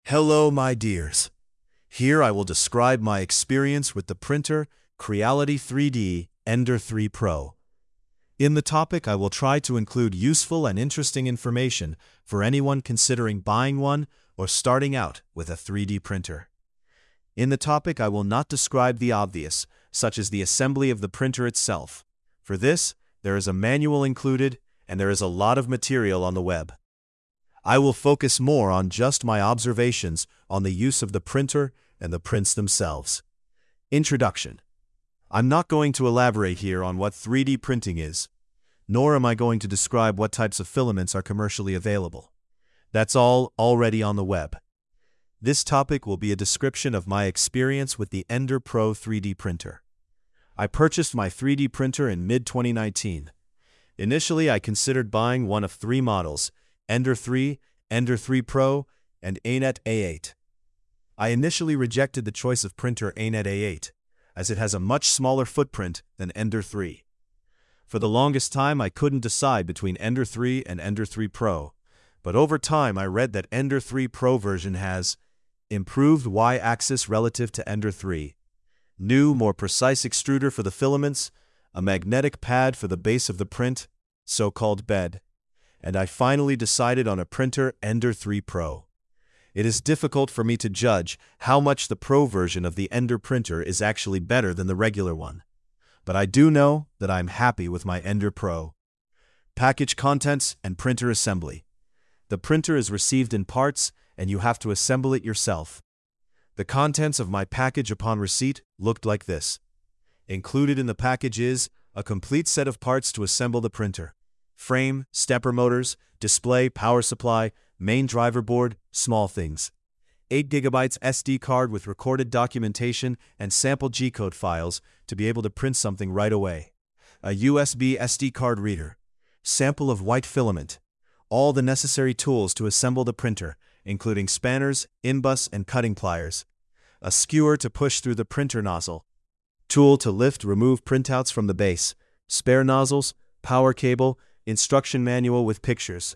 Hello, my dears. Here I will describe my experience with the printer Creality 3D Ender 3 Pro. In the topic, I will try to include useful and interesting information for anyone considering buying one or starting out with a 3D printer. In the topic, I will not describe the obvious, such as the assembly of the printer itself. For this, there is a manual included, and there is a lot of material on the web. I will focus more on just my observations on the use of the printer and the prints themselves. Introduction. I'm not going to elaborate here on what 3D printing is, nor am I going to describe what types of filaments are commercially available. That's all already on the web. This topic will be a description of my experience with the Ender Pro 3D printer. I purchased my 3D printer in mid-2019. Initially, I considered buying one of three models: Ender 3, Ender 3 Pro, and ANET A8. I initially rejected the choice of printer ANET A8, as it has a much smaller footprint than Ender 3. For the longest time, I couldn't decide between Ender 3 and Ender 3 Pro, but over time I read that Ender 3 Pro version has improved Y-axis relative to Ender 3, new, more precise extruder for the filaments, a magnetic pad for the base of the print, so-called bed, and I finally decided on a printer Ender 3 Pro. It is difficult for me to judge how much the Pro version of the Ender printer is actually better than the regular one, but I do know that I'm happy with my Ender Pro. Package contents and printer assembly. The printer is received in parts, and you have to assemble it yourself. The contents of my package upon receipt looked like this. Included in the package is a complete set of parts to assemble the printer: frame, stepper motors, display, power supply, main driver board, small things. 8 GB SD card with recorded documentation and sample G-code files to be able to print something right away. A USB SD card reader. Sample of white filament. All the necessary tools to assemble the printer, including spanners, inbus, and cutting pliers. A skewer to push through the printer nozzle. Tool to lift, remove printouts from the base. Spare nozzles, power cable, instruction manual with pictures.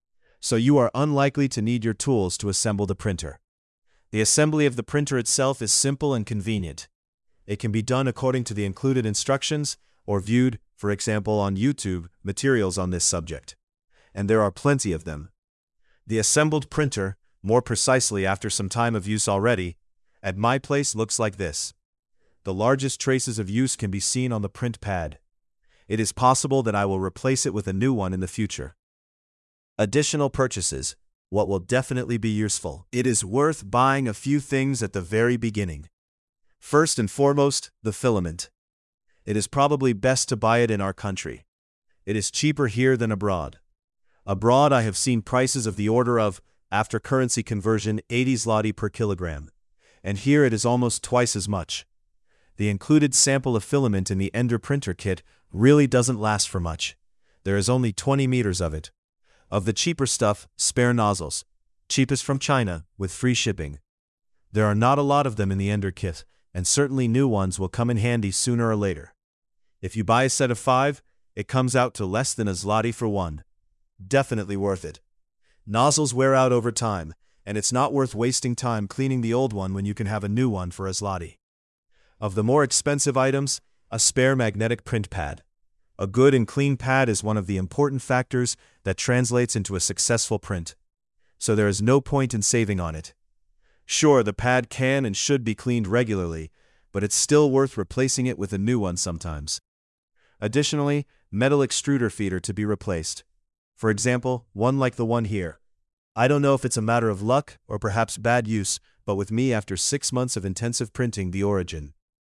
So you are unlikely to need your tools to assemble the printer. The assembly of the printer itself is simple and convenient. It can be done according to the included instructions or viewed, for example, on YouTube, materials on this subject. And there are plenty of them. The assembled printer, more precisely after some time of use already, at my place looks like this. The largest traces of use can be seen on the print pad. It is possible that I will replace it with a new one in the future. Additional purchases. What will definitely be useful. It is worth buying a few things at the very beginning. First and foremost, the filament. It is probably best to buy it in our country. It is cheaper here than abroad. Abroad, I have seen prices of the order of, after currency conversion, 80 zloty per kilogram, and here it is almost twice as much. The included sample of filament in the Ender printer kit really doesn't last for much. There is only 20 meters of it. Of the cheaper stuff, spare nozzles. Cheapest from China, with free shipping. There are not a lot of them in the Ender kit, and certainly new ones will come in handy sooner or later. If you buy a set of 5, it comes out to less than a zloty for one. Definitely worth it. Nozzles wear out over time, and it's not worth wasting time cleaning the old one when you can have a new one for a zloty. Of the more expensive items, a spare magnetic print pad. A good and clean pad is one of the important factors that translates into a successful print, so there is no point in saving on it. Sure, the pad can and should be cleaned regularly, but it's still worth replacing it with a new one sometimes. Additionally, metal extruder feeder to be replaced. For example, one like the one here. I don't know if it's a matter of luck or perhaps bad use, but with me, after 6 months of intensive printing the Origin